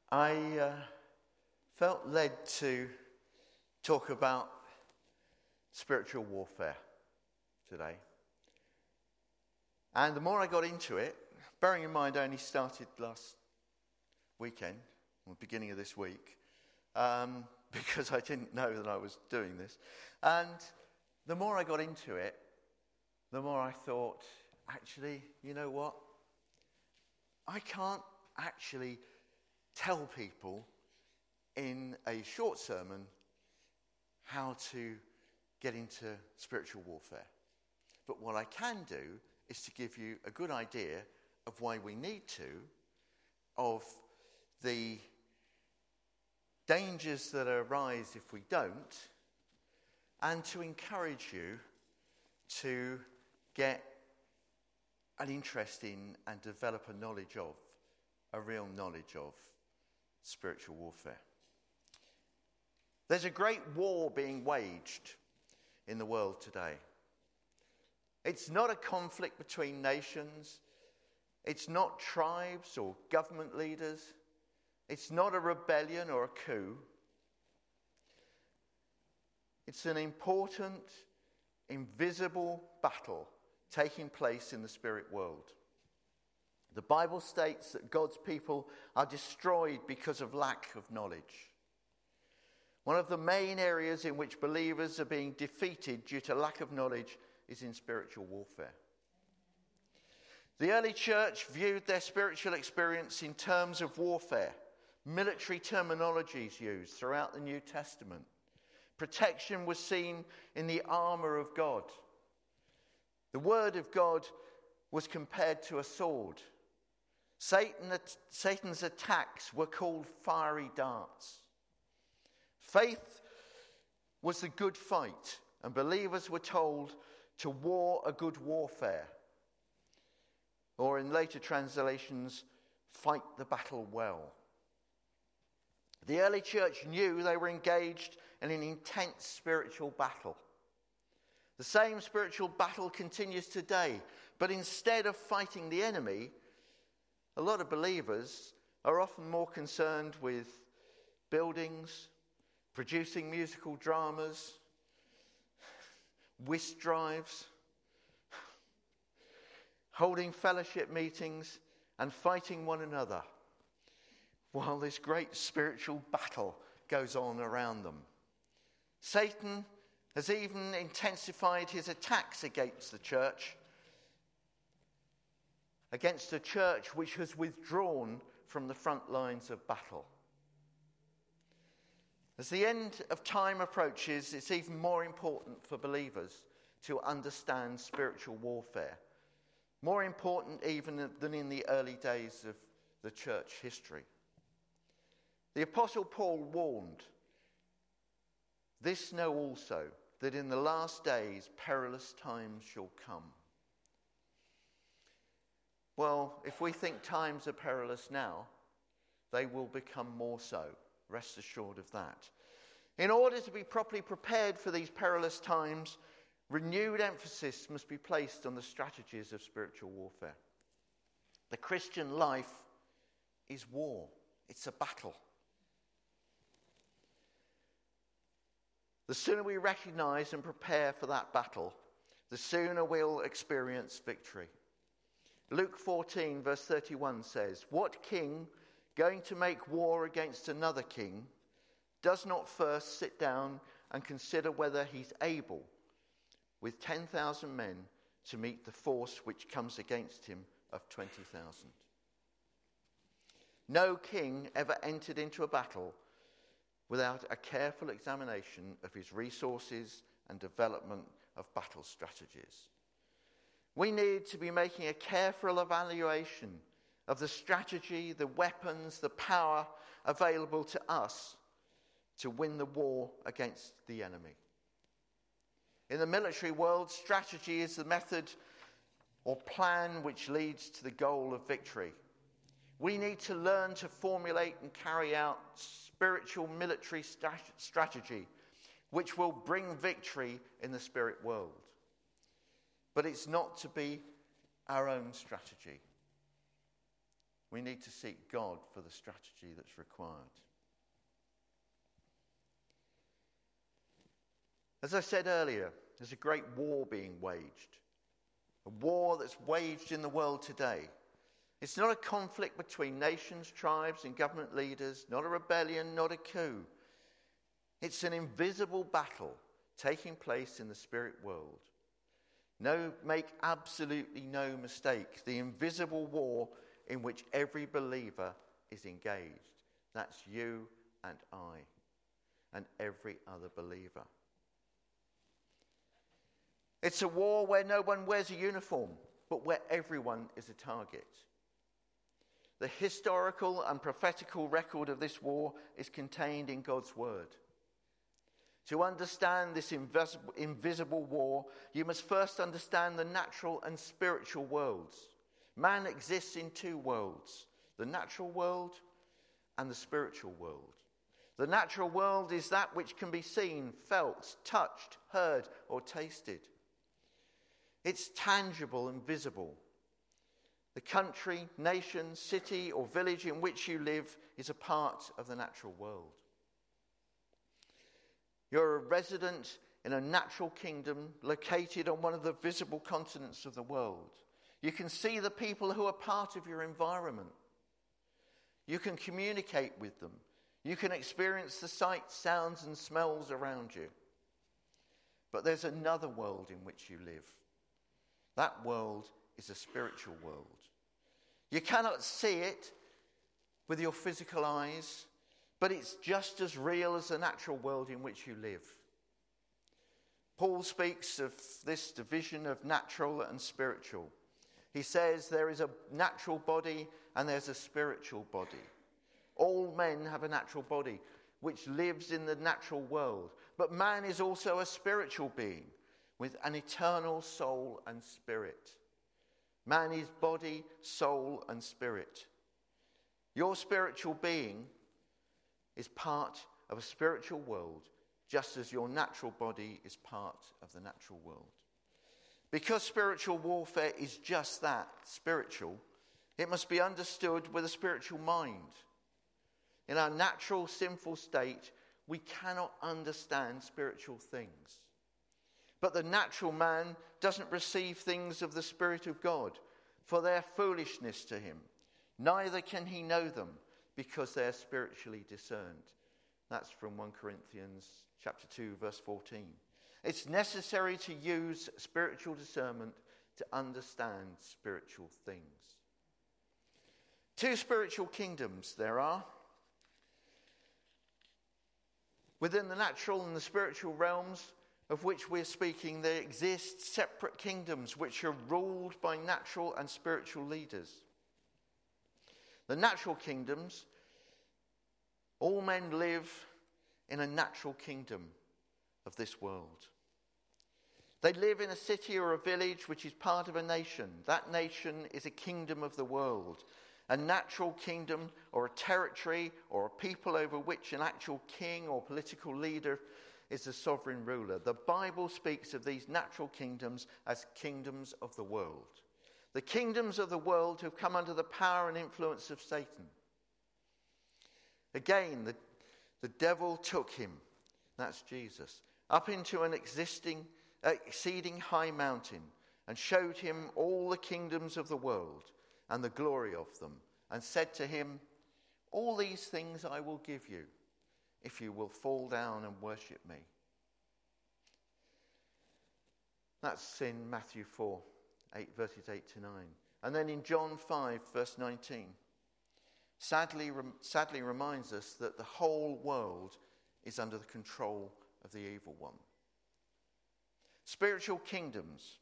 I felt led to talk about spiritual warfare today. And the more I got into it, bearing in mind I only started last weekend, or the beginning of this week, because I didn't know that I was doing this. And the more I got into it, the more I thought, actually, you know what? I can't actually tell people in a short sermon how to get into spiritual warfare. But what I can do is to give you a good idea of why we need to, of the dangers that arise if we don't, and to encourage you to get an interest in and develop a real knowledge of spiritual warfare. There's a great war being waged in the world today. It's not a conflict between nations. It's not tribes or government leaders. It's not a rebellion or a coup. It's an important, invisible battle taking place in the spirit world. The Bible states that God's people are destroyed because of lack of knowledge. One of the main areas in which believers are being defeated due to lack of knowledge is in spiritual warfare. The early church viewed their spiritual experience in terms of warfare. Military terminology is used throughout the New Testament. Protection was seen in the armor of God. The word of God was compared to a sword. Satan's attacks were called fiery darts. Faith was the good fight, and believers were told to war a good warfare. Or in later translations, fight the battle well. The early church knew they were engaged in an intense spiritual battle. The same spiritual battle continues today, but instead of fighting the enemy, a lot of believers are often more concerned with buildings, producing musical dramas, whist drives, holding fellowship meetings, and fighting one another, while this great spiritual battle goes on around them. Satan has even intensified his attacks against the church, against a church which has withdrawn from the front lines of battle. As the end of time approaches, it's even more important for believers to understand spiritual warfare. More important even than in the early days of the church history. The Apostle Paul warned, "This know also, that in the last days perilous times shall come." Well, if we think times are perilous now, they will become more so. Rest assured of that. In order to be properly prepared for these perilous times, renewed emphasis must be placed on the strategies of spiritual warfare. The Christian life is war. It's a battle. The sooner we recognize and prepare for that battle, the sooner we'll experience victory. Luke 14, verse 31 says, "What king, going to make war against another king, does not first sit down and consider whether he's able, with 10,000 men, to meet the force which comes against him of 20,000? No king ever entered into a battle without a careful examination of his resources and development of battle strategies. We need to be making a careful evaluation of the strategy, the weapons, the power available to us to win the war against the enemy. In the military world, strategy is the method or plan which leads to the goal of victory. We need to learn to formulate and carry out spiritual military strategy which will bring victory in the spirit world. But it's not to be our own strategy. We need to seek God for the strategy that's required. As I said earlier, there's a great war being waged. A war that's waged in the world today. It's not a conflict between nations, tribes, and government leaders, not a rebellion, not a coup. It's an invisible battle taking place in the spirit world. Make absolutely no mistake, the invisible war in which every believer is engaged. That's you and I and every other believer. It's a war where no one wears a uniform, but where everyone is a target. The historical and prophetical record of this war is contained in God's word. To understand this invisible war, you must first understand the natural and spiritual worlds. Man exists in two worlds, the natural world and the spiritual world. The natural world is that which can be seen, felt, touched, heard, or tasted. It's tangible and visible. The country, nation, city, or village in which you live is a part of the natural world. You're a resident in a natural kingdom located on one of the visible continents of the world. You can see the people who are part of your environment. You can communicate with them. You can experience the sights, sounds, and smells around you. But there's another world in which you live. That world is a spiritual world. You cannot see it with your physical eyes, but it's just as real as the natural world in which you live. Paul speaks of this division of natural and spiritual. He says there is a natural body and there's a spiritual body. All men have a natural body which lives in the natural world, but man is also a spiritual being with an eternal soul and spirit. Man is body, soul, and spirit. Your spiritual being is part of a spiritual world, just as your natural body is part of the natural world. Because spiritual warfare is just that, spiritual, it must be understood with a spiritual mind. In our natural sinful state, we cannot understand spiritual things. But the natural man doesn't receive things of the Spirit of God, for they are foolishness to him. Neither can he know them, because they are spiritually discerned. That's from 1 Corinthians chapter 2, verse 14. It's necessary to use spiritual discernment to understand spiritual things. Two spiritual kingdoms there are. Within the natural and the spiritual realms of which we're speaking, there exist separate kingdoms which are ruled by natural and spiritual leaders. The natural kingdoms, all men live in a natural kingdom of this world. They live in a city or a village which is part of a nation. That nation is a kingdom of the world. A natural kingdom or a territory or a people over which an actual king or political leader is the sovereign ruler. The Bible speaks of these natural kingdoms as kingdoms of the world. The kingdoms of the world have come under the power and influence of Satan. Again, the devil took him, that's Jesus, up into an exceeding high mountain and showed him all the kingdoms of the world and the glory of them, and said to him, "All these things I will give you, if you will fall down and worship me." That's in Matthew 4, verses 8 to 9. And then in John 5, verse 19, sadly reminds us that the whole world is under the control of the evil one. Spiritual kingdoms,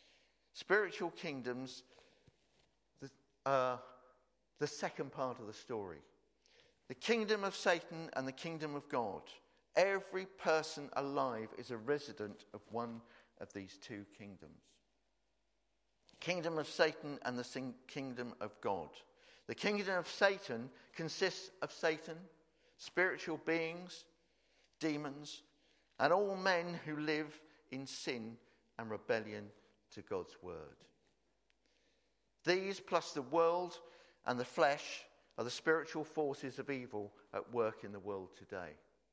the second part of the story. The kingdom of Satan and the kingdom of God. Every person alive is a resident of one of these two kingdoms. Kingdom of Satan and the kingdom of God. The kingdom of Satan consists of Satan, spiritual beings, demons, and all men who live in sin and rebellion to God's word. These, plus the world and the flesh are the spiritual forces of evil at work in the world today.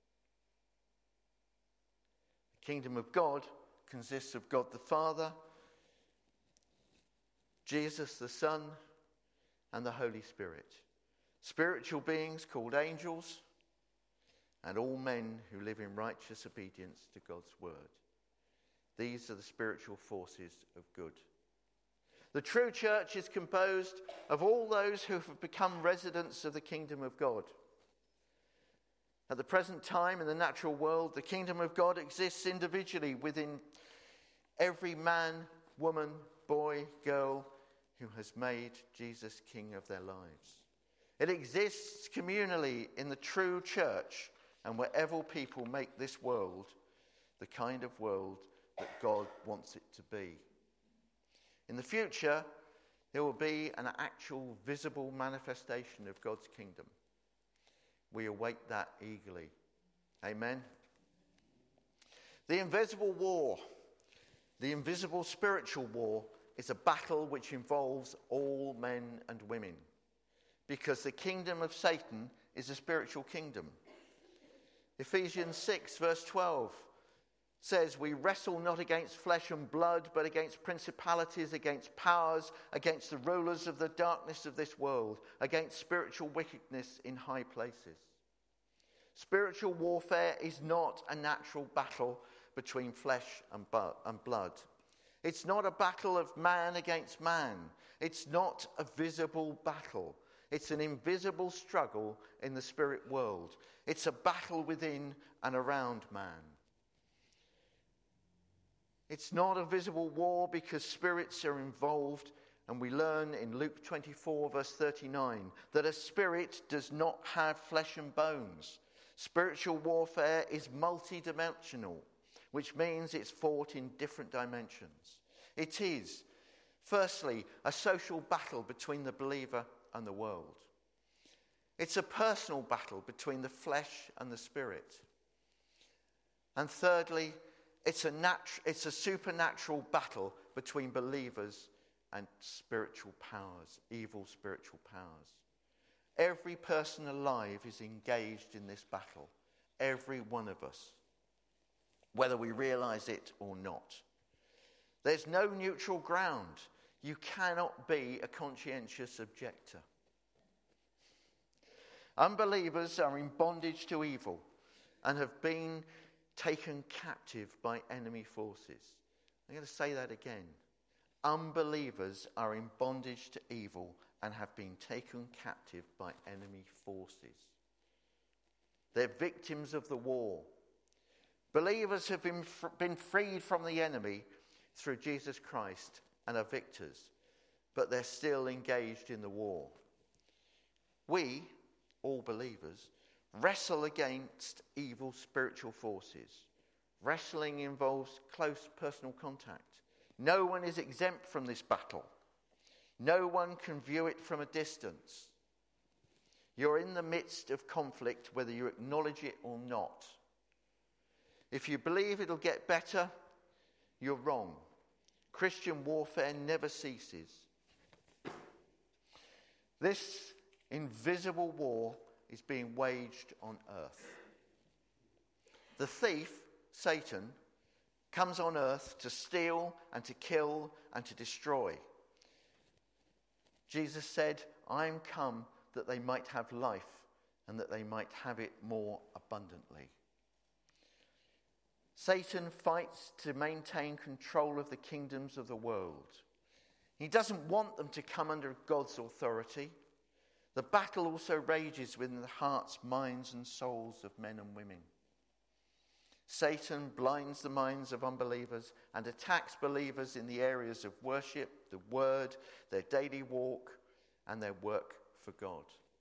The kingdom of God consists of God the Father, Jesus the Son, and the Holy Spirit. Spiritual beings called angels, and all men who live in righteous obedience to God's word. These are the spiritual forces of good. The true church is composed of all those who have become residents of the kingdom of God. At the present time in the natural world, the kingdom of God exists individually within every man, woman, boy, girl who has made Jesus king of their lives. It exists communally in the true church and wherever people make this world the kind of world that God wants it to be. In the future, there will be an actual visible manifestation of God's kingdom. We await that eagerly. Amen. The invisible war, the invisible spiritual war, is a battle which involves all men and women, because the kingdom of Satan is a spiritual kingdom. Ephesians 6 verse 12 says, we wrestle not against flesh and blood, but against principalities, against powers, against the rulers of the darkness of this world, against spiritual wickedness in high places. Spiritual warfare is not a natural battle between flesh and blood. It's not a battle of man against man. It's not a visible battle. It's an invisible struggle in the spirit world. It's a battle within and around man. It's not a visible war because spirits are involved, and we learn in Luke 24 verse 39 that a spirit does not have flesh and bones. Spiritual warfare is multidimensional, which means it's fought in different dimensions. It is, firstly, a social battle between the believer and the world. It's a personal battle between the flesh and the spirit. And thirdly, it's a supernatural battle between believers and spiritual powers, evil spiritual powers. Every person alive is engaged in this battle. Every one of us, whether we realize it or not. There's no neutral ground. You cannot be a conscientious objector. Unbelievers are in bondage to evil and have been taken captive by enemy forces. I'm going to say that again. Unbelievers are in bondage to evil and have been taken captive by enemy forces. They're victims of the war. Believers have been freed from the enemy through Jesus Christ and are victors, but they're still engaged in the war. We, all believers, wrestle against evil spiritual forces. Wrestling involves close personal contact. No one is exempt from this battle. No one can view it from a distance. You're in the midst of conflict, whether you acknowledge it or not. If you believe it'll get better, you're wrong. Christian warfare never ceases. This invisible war is being waged on earth. The thief, Satan, comes on earth to steal and to kill and to destroy. Jesus said, I am come that they might have life and that they might have it more abundantly. Satan fights to maintain control of the kingdoms of the world. He doesn't want them to come under God's authority. The battle also rages within the hearts, minds, and souls of men and women. Satan blinds the minds of unbelievers and attacks believers in the areas of worship, the word, their daily walk, and their work for God.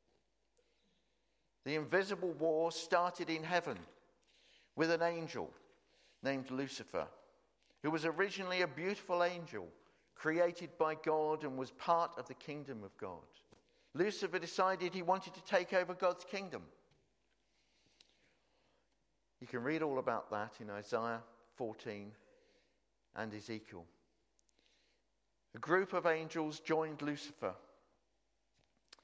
The invisible war started in heaven with an angel named Lucifer, who was originally a beautiful angel created by God and was part of the kingdom of God. Lucifer decided he wanted to take over God's kingdom. You can read all about that in Isaiah 14 and Ezekiel. A group of angels joined Lucifer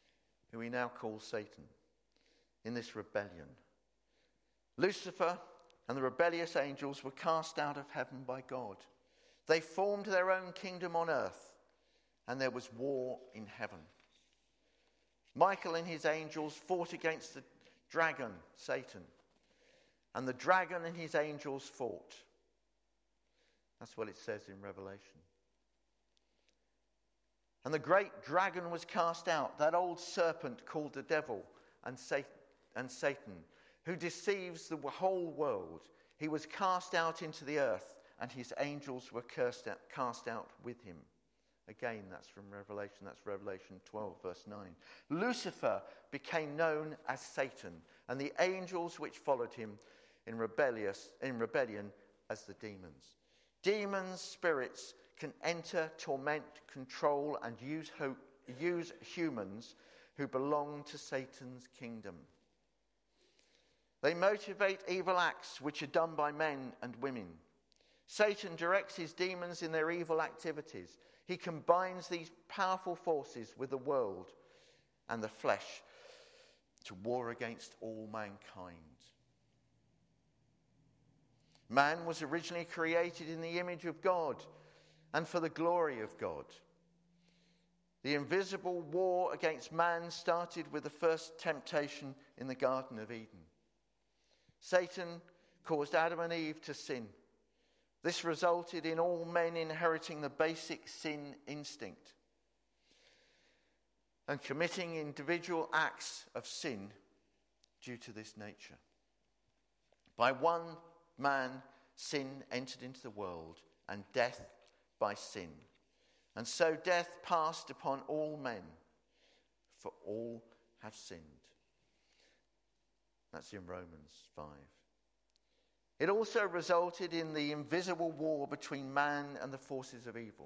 who he now calls Satan, in this rebellion. Lucifer and the rebellious angels were cast out of heaven by God. They formed their own kingdom on earth, and there was war in heaven. Michael and his angels fought against the dragon, Satan, and the dragon and his angels fought. That's what it says in Revelation. And the great dragon was cast out, that old serpent called the devil and Satan, who deceives the whole world. He was cast out into the earth, and his angels were cast out with him. Again, that's from Revelation. That's Revelation 12, verse 9. Lucifer became known as Satan, and the angels which followed him in rebellion as the demons. Demons, spirits, can enter, torment, control, and use humans who belong to Satan's kingdom. They motivate evil acts which are done by men and women. Satan directs his demons in their evil activities. He combines these powerful forces with the world and the flesh to war against all mankind. Man was originally created in the image of God and for the glory of God. The invisible war against man started with the first temptation in the Garden of Eden. Satan caused Adam and Eve to sin. This resulted in all men inheriting the basic sin instinct and committing individual acts of sin due to this nature. By one man, sin entered into the world, and death by sin. And so death passed upon all men, for all have sinned. That's in Romans 5. It also resulted in the invisible war between man and the forces of evil.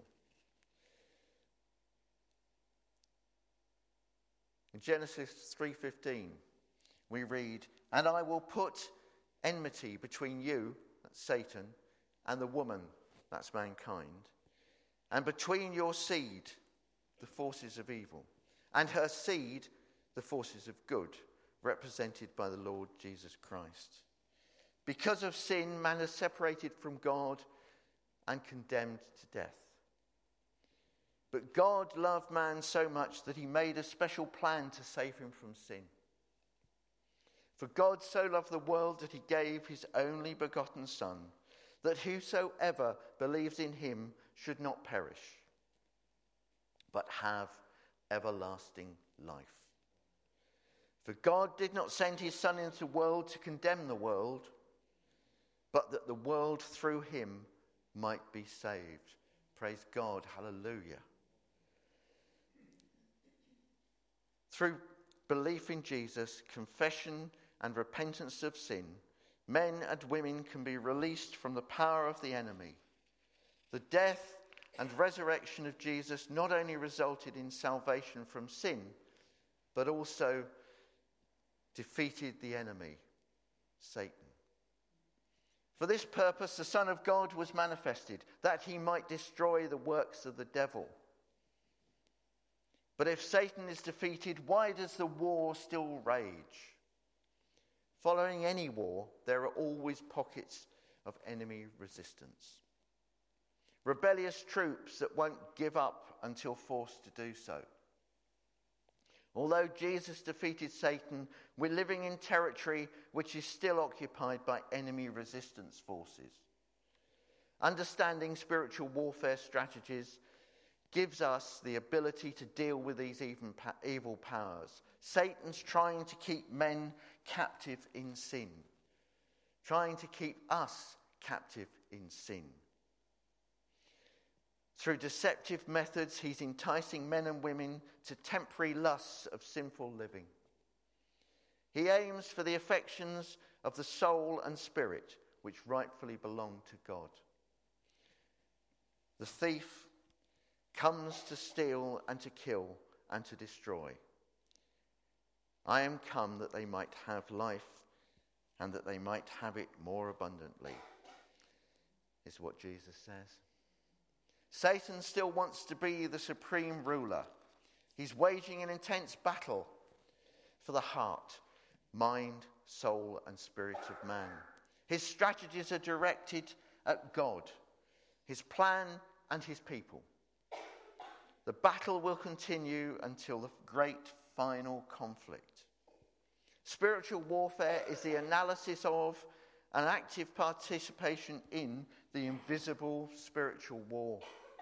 In Genesis 3:15, we read, "And I will put enmity between you," that's Satan, "and the woman," that's mankind, "and between your seed, the forces of evil, and her seed, the forces of good," represented by the Lord Jesus Christ. Because of sin, man is separated from God and condemned to death. But God loved man so much that he made a special plan to save him from sin. For God so loved the world that he gave his only begotten Son, that whosoever believes in him should not perish, but have everlasting life. For God did not send his Son into the world to condemn the world, but that the world through him might be saved. Praise God, hallelujah. Through belief in Jesus, confession and repentance of sin, men and women can be released from the power of the enemy. The death and resurrection of Jesus not only resulted in salvation from sin, but also defeated the enemy, Satan. For this purpose, the Son of God was manifested, that he might destroy the works of the devil. But if Satan is defeated, why does the war still rage? Following any war, there are always pockets of enemy resistance. Rebellious troops that won't give up until forced to do so. Although Jesus defeated Satan, we're living in territory which is still occupied by enemy resistance forces. Understanding spiritual warfare strategies gives us the ability to deal with these evil powers. Satan's trying to keep men captive in sin, trying to keep us captive in sin. Through deceptive methods, he's enticing men and women to temporary lusts of sinful living. He aims for the affections of the soul and spirit, which rightfully belong to God. The thief comes to steal and to kill and to destroy. I am come that they might have life and that they might have it more abundantly, is what Jesus says. Satan still wants to be the supreme ruler. He's waging an intense battle for the heart, mind, soul, and spirit of man. His strategies are directed at God, his plan, and his people. The battle will continue until the great final conflict. Spiritual warfare is the analysis of and active participation in the invisible spiritual war.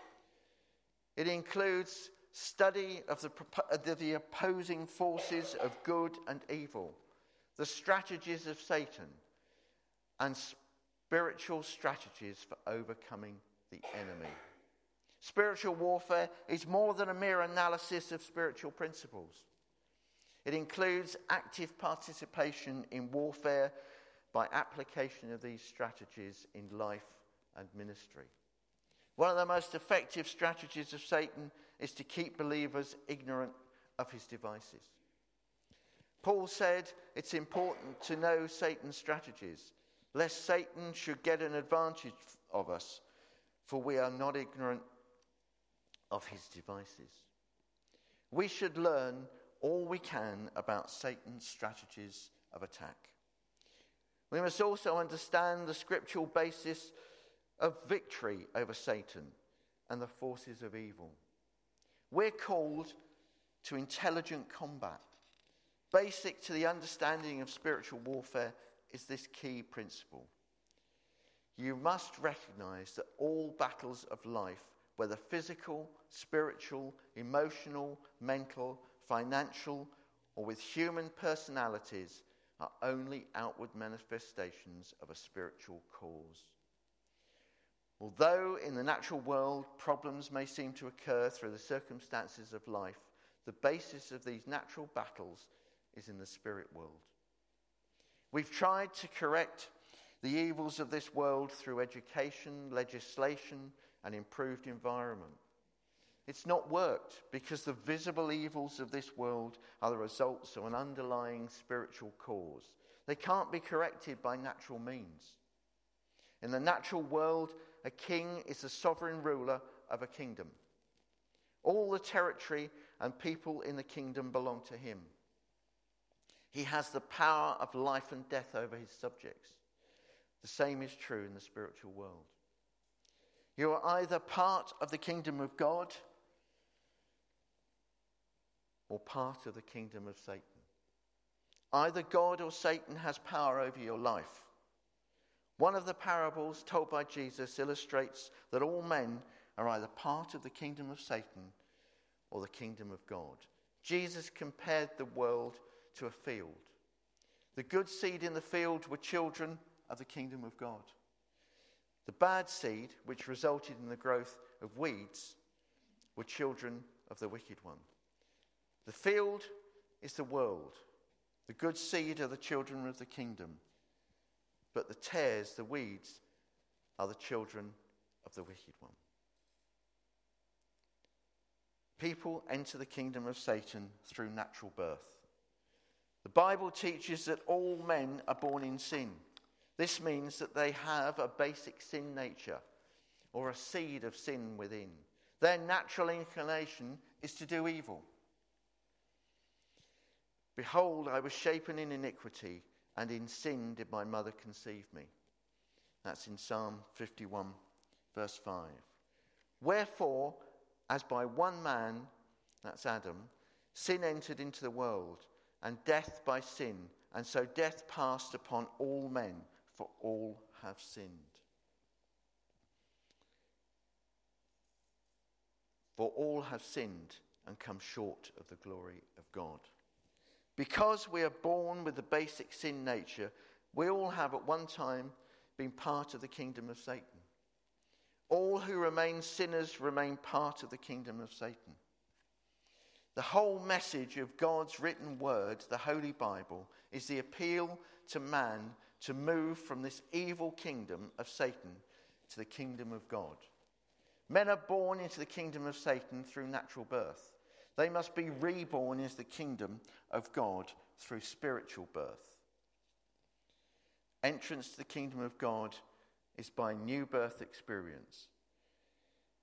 It includes study of the opposing forces of good and evil, the strategies of Satan, and spiritual strategies for overcoming the enemy. Spiritual warfare is more than a mere analysis of spiritual principles. It includes active participation in warfare by application of these strategies in life and ministry. One of the most effective strategies of Satan is to keep believers ignorant of his devices. Paul said it's important to know Satan's strategies, lest Satan should get an advantage of us, for we are not ignorant of his devices. We should learn all we can about Satan's strategies of attack. We must also understand the scriptural basis of victory over Satan and the forces of evil. We're called to intelligent combat. Basic to the understanding of spiritual warfare is this key principle. You must recognize that all battles of life, whether physical, spiritual, emotional, mental, financial, or with human personalities, are only outward manifestations of a spiritual cause. Although in the natural world problems may seem to occur through the circumstances of life, the basis of these natural battles is in the spirit world. We've tried to correct the evils of this world through education, legislation, and improved environment. It's not worked because the visible evils of this world are the results of an underlying spiritual cause. They can't be corrected by natural means. In the natural world, a king is the sovereign ruler of a kingdom. All the territory and people in the kingdom belong to him. He has the power of life and death over his subjects. The same is true in the spiritual world. You are either part of the kingdom of God or part of the kingdom of Satan. Either God or Satan has power over your life. One of the parables told by Jesus illustrates that all men are either part of the kingdom of Satan or the kingdom of God. Jesus compared the world to a field. The good seed in the field were children of the kingdom of God. The bad seed, which resulted in the growth of weeds, were children of the wicked one. The field is the world. The good seed are the children of the kingdom. But the tares, the weeds, are the children of the wicked one. People enter the kingdom of Satan through natural birth. The Bible teaches that all men are born in sin. This means that they have a basic sin nature, or a seed of sin within. Their natural inclination is to do evil. Behold, I was shapen in iniquity, and in sin did my mother conceive me. That's in Psalm 51, verse 5. Wherefore, as by one man, that's Adam, sin entered into the world, and death by sin, and so death passed upon all men, for all have sinned. For all have sinned and come short of the glory of God. Because we are born with the basic sin nature, we all have at one time been part of the kingdom of Satan. All who remain sinners remain part of the kingdom of Satan. The whole message of God's written word, the Holy Bible, is the appeal to man to move from this evil kingdom of Satan to the kingdom of God. Men are born into the kingdom of Satan through natural birth. They must be reborn into the kingdom of God through spiritual birth. Entrance to the kingdom of God is by new birth experience.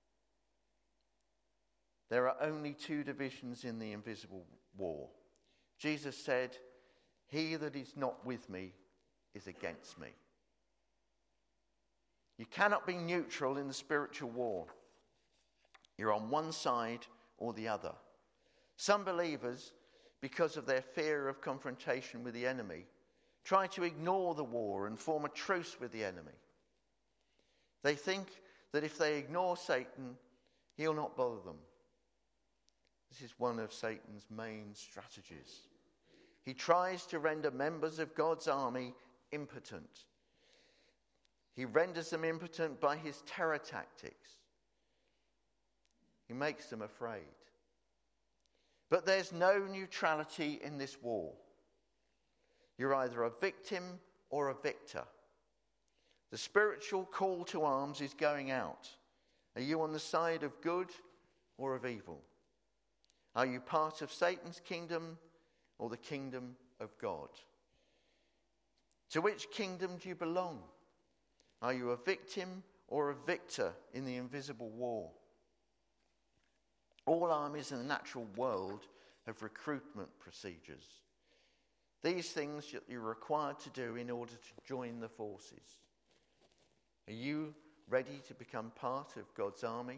There are only two divisions in the invisible war: Jesus said, "He that is not with me is against me." You cannot be neutral in the spiritual war. You're on one side or the other. Some believers, because of their fear of confrontation with the enemy, try to ignore the war and form a truce with the enemy. They think that if they ignore Satan, he'll not bother them. This is one of Satan's main strategies. He tries to render members of God's army impotent. He renders them impotent by his terror tactics. He makes them afraid. But there's no neutrality in this war. You're either a victim or a victor. The spiritual call to arms is going out. Are you on the side of good or of evil? Are you part of Satan's kingdom or the kingdom of God? To which kingdom do you belong? Are you a victim or a victor in the invisible war? All armies in the natural world have recruitment procedures. These things that you're required to do in order to join the forces. Are you ready to become part of God's army?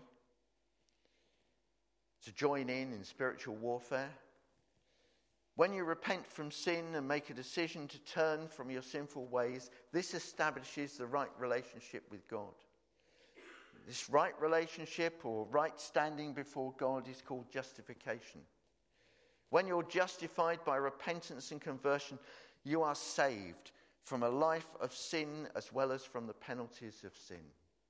To join in spiritual warfare? When you repent from sin and make a decision to turn from your sinful ways, this establishes the right relationship with God. This right relationship or right standing before God is called justification. When you're justified by repentance and conversion, you are saved from a life of sin as well as from the penalties of sin.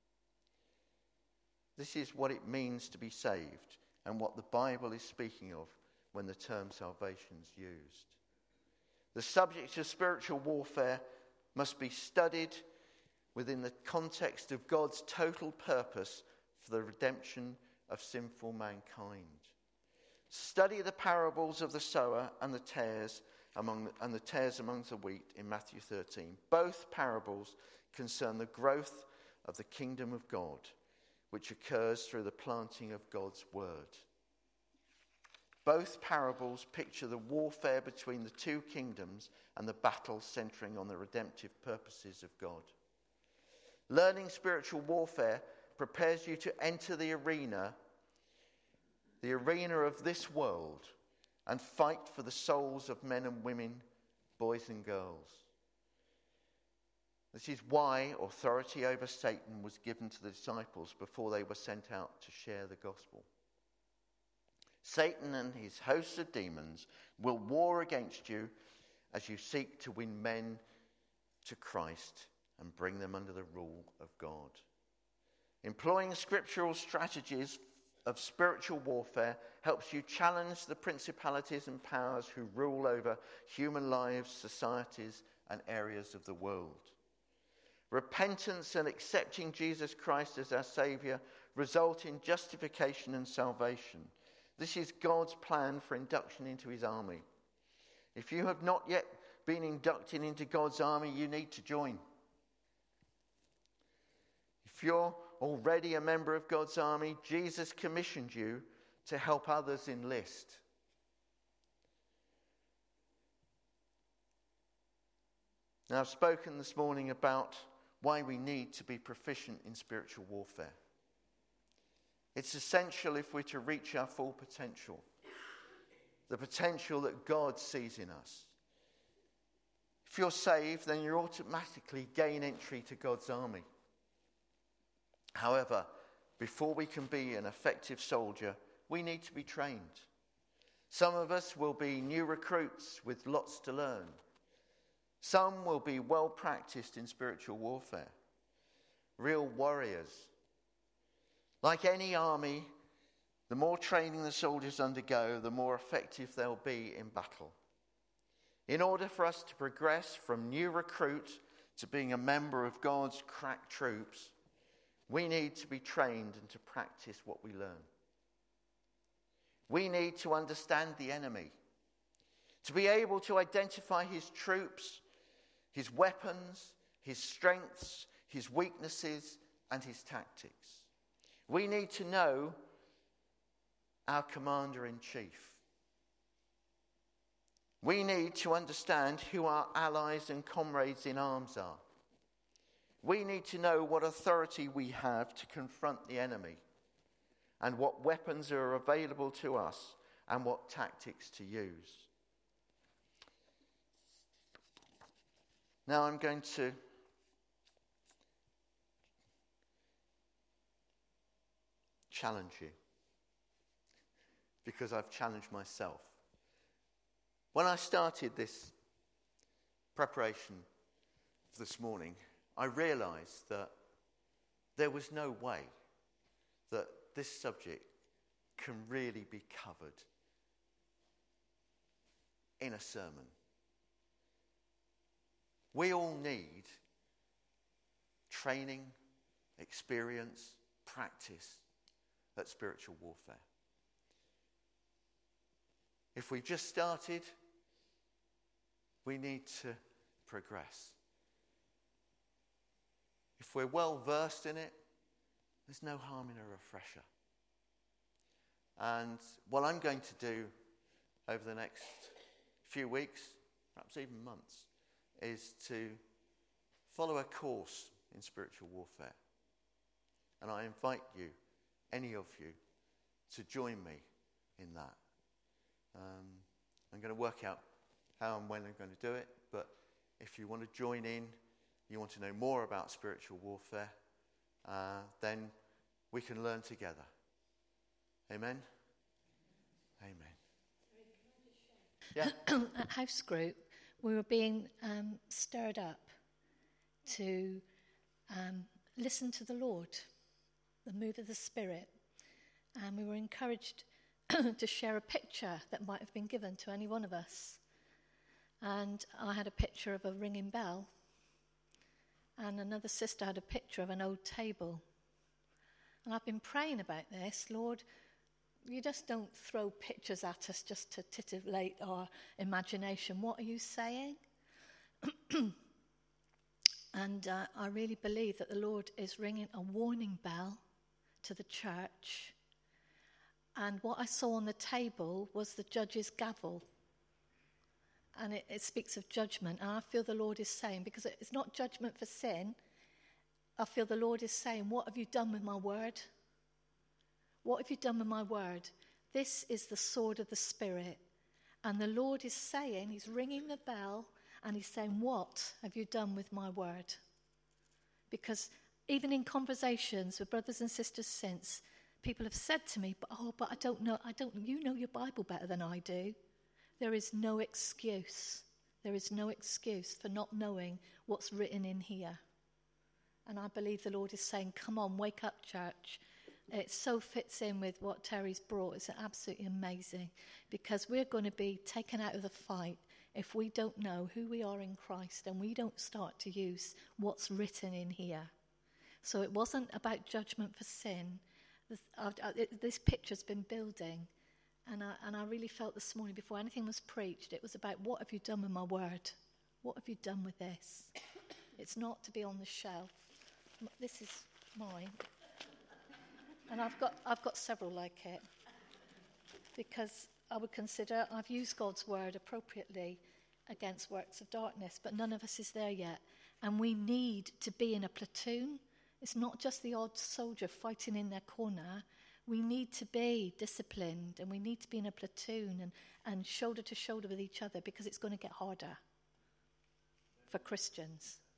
This is what it means to be saved and what the Bible is speaking of when the term salvation is used. The subject of spiritual warfare must be studied within the context of God's total purpose for the redemption of sinful mankind. Study the parables of the sower and the tares among the wheat in Matthew 13. Both parables concern the growth of the kingdom of God, which occurs through the planting of God's word. Both parables picture the warfare between the two kingdoms and the battle centering on the redemptive purposes of God. Learning spiritual warfare prepares you to enter the arena of this world, and fight for the souls of men and women, boys and girls. This is why authority over Satan was given to the disciples before they were sent out to share the gospel. Satan and his hosts of demons will war against you as you seek to win men to Christ and bring them under the rule of God. Employing scriptural strategies of spiritual warfare helps you challenge the principalities and powers who rule over human lives, societies, and areas of the world. Repentance and accepting Jesus Christ as our Saviour result in justification and salvation. This is God's plan for induction into his army. If you have not yet been inducted into God's army, you need to join. If you're already a member of God's army, Jesus commissioned you to help others enlist. Now, I've spoken this morning about why we need to be proficient in spiritual warfare. It's essential if we're to reach our full potential, the potential that God sees in us. If you're saved, then you automatically gain entry to God's army. However, before we can be an effective soldier, we need to be trained. Some of us will be new recruits with lots to learn. Some will be well practiced in spiritual warfare, real warriors. Like any army, the more training the soldiers undergo, the more effective they'll be in battle. In order for us to progress from new recruit to being a member of God's crack troops, we need to be trained and to practice what we learn. We need to understand the enemy, to be able to identify his troops, his weapons, his strengths, his weaknesses, and his tactics. We need to know our commander-in-chief. We need to understand who our allies and comrades in arms are. We need to know what authority we have to confront the enemy and what weapons are available to us and what tactics to use. Now I'm going to challenge you, because I've challenged myself. When I started this preparation this morning, I realised that there was no way that this subject can really be covered in a sermon. We all need training, experience, practice at spiritual warfare. If we just started, we need to progress. If we're well versed in it, there's no harm in a refresher. And what I'm going to do over the next few weeks, perhaps even months, is to follow a course in spiritual warfare. And I invite you, any of you, to join me in that. I'm going to work out how and when I'm going to do it, but if you want to join in, you want to know more about spiritual warfare, then we can learn together. Amen? Amen. Yeah. At House Group, we were being stirred up to listen to the Lord, the move of the Spirit. And we were encouraged to share a picture that might have been given to any one of us. And I had a picture of a ringing bell. And another sister had a picture of an old table. And I've been praying about this. Lord, you just don't throw pictures at us just to titillate our imagination. What are you saying? And I really believe that the Lord is ringing a warning bell to the church. And what I saw on the table was the judge's gavel. And it speaks of judgment. And I feel the Lord is saying, because it's not judgment for sin, I feel the Lord is saying, what have you done with my word? What have you done with my word? This is the sword of the Spirit. And the Lord is saying, he's ringing the bell, and he's saying, what have you done with my word? Because even in conversations with brothers and sisters since, people have said to me, but I don't know, you know your Bible better than I do. There is no excuse. There is no excuse for not knowing what's written in here. And I believe the Lord is saying, come on, wake up, church. It so fits in with what Terry's brought. It's absolutely amazing, because we're going to be taken out of the fight if we don't know who we are in Christ and we don't start to use what's written in here. So it wasn't about judgment for sin. This picture's been building, and I really felt this morning before anything was preached, it was about, what have you done with my word? What have you done with this? It's not to be on the shelf. This is mine. And I've got several like it, because I would consider I've used God's word appropriately against works of darkness, but none of us is there yet. And we need to be in a platoon. It's not just the odd soldier fighting in their corner. We need to be disciplined, and we need to be in a platoon and shoulder to shoulder with each other, because it's going to get harder for Christians.